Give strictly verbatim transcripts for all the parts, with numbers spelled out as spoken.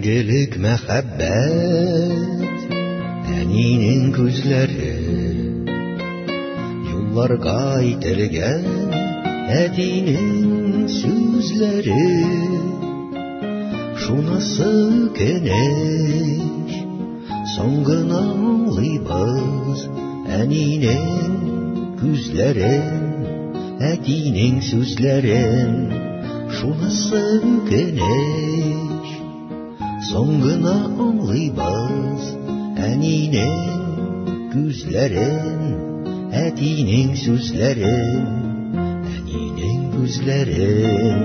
Мәңгелек мәхәббәт әнинең күзләре, юлларга ителгән әтинең сүзләре. Шунысы кенеш, соң гына аңлыйбыз әнинең күзләрен, әтинең сүзләрен. Шунысы кенеш, соң гына аңлыйбыз әнинең күзләрен, әтинең сүзләрен, әнинең күзләрен.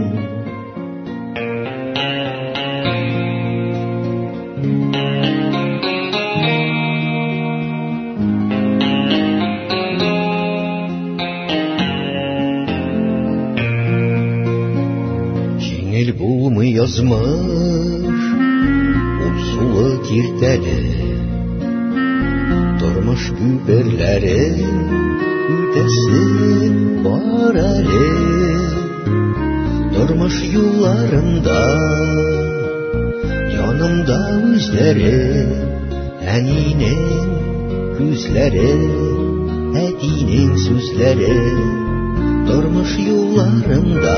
Җиңел булмый язмыш, ул сулы киртәле, тормыш күперләрен үтәсе бар әле. Тормыш юлларында янымда үзләре, әнинең күзләре, әтинең сүзләре. Тормыш юлларында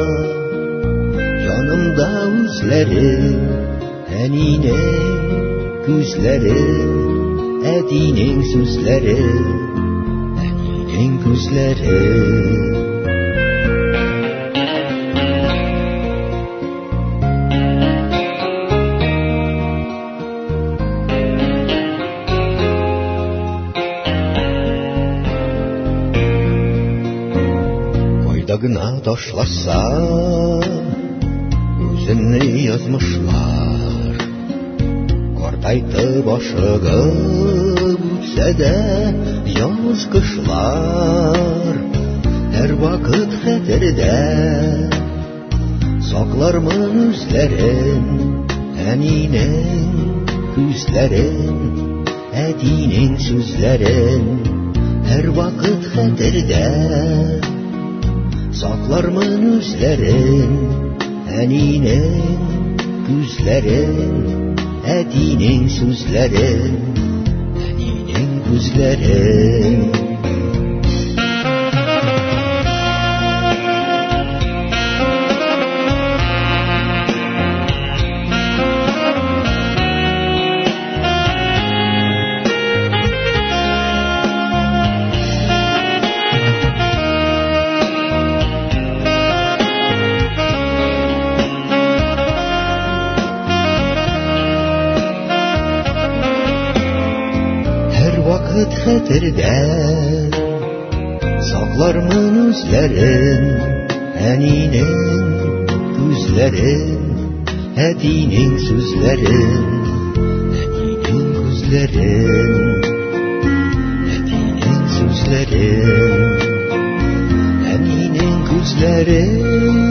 янымда үзләре, әнинең күзләре, әтинең сүзләре, әнинең күзләре. Кайда гына ташласа үземне язмышлар, картайтып ашыгып үтсә дә яз кышлар. Һәр вакыт хәтердә саклармын үзләрен, әнинең күзләрен, әтинең сүзләрен. Һәр вакыт хәтердә саклармын үзләрен, әнинең күзләрен, әтинең сүзләрен, әнинең күзләрен. Вакыт хәтердә саклармын үзләрен, әнинең күзләрен, әтинең сүзләрен, әнинең күзләрен, әтинең сүзләрен, әнинең күзләрен.